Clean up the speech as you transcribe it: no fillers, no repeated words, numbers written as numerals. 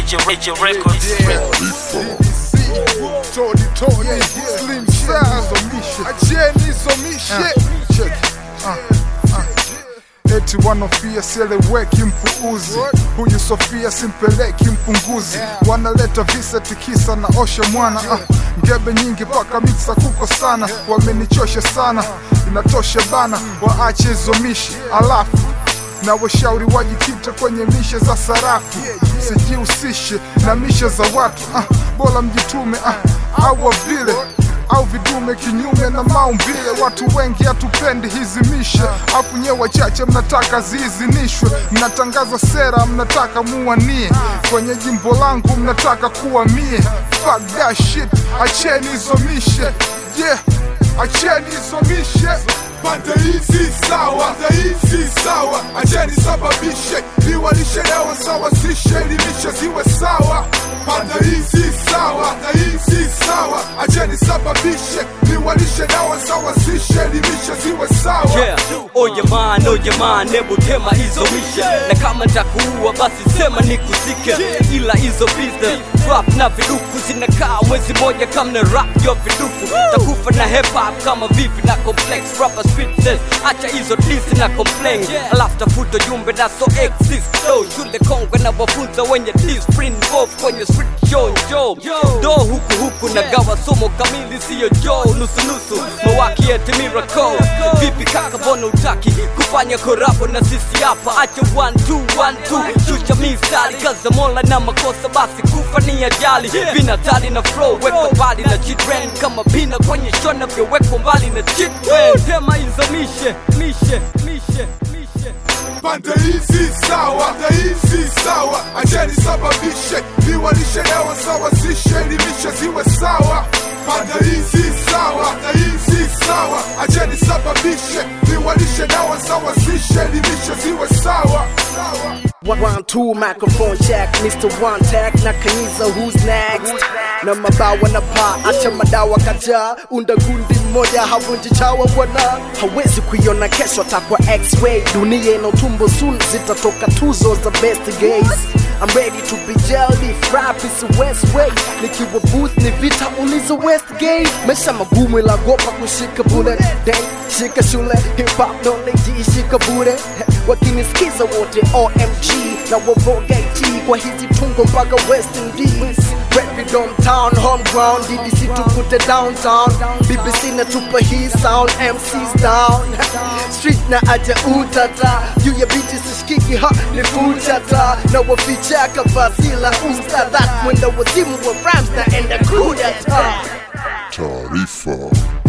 Major Records. Tony, Slim Size, Acheni Zomishe. Eti wanofia sieleweki mpuuzi, huyu Sofia simpeleki mpunguzi. Wanaleta visa tikisa na osha mwana, ngebe nyingi paka mixa kuko sana. Wamenichosha sana, inatosha bana, waache hizo mishi. Alafu na washauri wajikita kwenye mishe za sarafu, msijihusishe na mishe za watu. Bora mjitume au vile au vidume kinyume na maumbile. Watu wengi hatupendi hizi mishe, afu nyewe wachache mnataka ziizinishwe. Mnatangaza sera, mnataka muwanie kwenye jimbo langu, mnataka kuwa mie. Fuck that shit, acheni hizo mishe. Yeah, acheni hizo mishe. Pande hizi sawa, acheni sababishe, niwalishe leo sawasishe, elimishe ziwe sawa. Pande hizi sawa, acheni sababishe, niwalishe leo sawasishe, elimishe ziwe sawa. Yeah, oh jaman, nebu tema hizo mishe. Na kama nitakuua basi sema nikusike. Ila hizo business, rap na viduku zinakaa mwezi moja kama na rap yo viduku. Takufa na hip hop kama vipi na complex rapper street says. Acha hizo diss na complain, alafu tafuta jumbe na so exist. So shule kongwe na wafunza wenye discipline involved kwenye street show. Do huku na gawa somo kamili siyo Joe nusu mawaki eti miracle. Vipi kaka bona utaki kufanya korabo na sisi hapa? Acha 1 2 shusha mistari kaza mola na makosa basi kufa ni ajali. Vinatali na flow weko mbali na chitren kama bina kwenye shona vyo weko mbali na chitren. Tema hizo mishe. Pande hizi sawa, acheni sababishe, niwalishe leo sawasishe, elimishe ziwe sawa. Pande hizi sawa, acheni sababishe, niwalishe leo sawasishe, elimishe ziwe sawa. 1 2 microphone check, Mr. One Tag na Kanyiza who's next. Na mabawa na paa, acha madawa kaja. Unda gundi mmoja havunji chawa bwana. Hawezi kuiona kesho takwa X-Way. Dunia ina utumbo soon, zitatoka tuzo za best gays. I'm ready to be jelly, rap is the West way. Nikiwa booth ni vita uliza Westgate. Maisha magumu ila gopa kushika bullet. Dang, shika shule, hip hop knowledge ishika bure. Wakinisikiza wote OMG na wavogate kwa hizi tungo mpaka West Indies. Red Town, home ground, DDC tukute downtown. BBC na tupa hii sound, MC's down. Street na aja utata, juu ya bitches ishikiki ni futata. Na waficha kavasila ustadhat, mwenda wazimu wa rhymes na enda kudata. Taarifa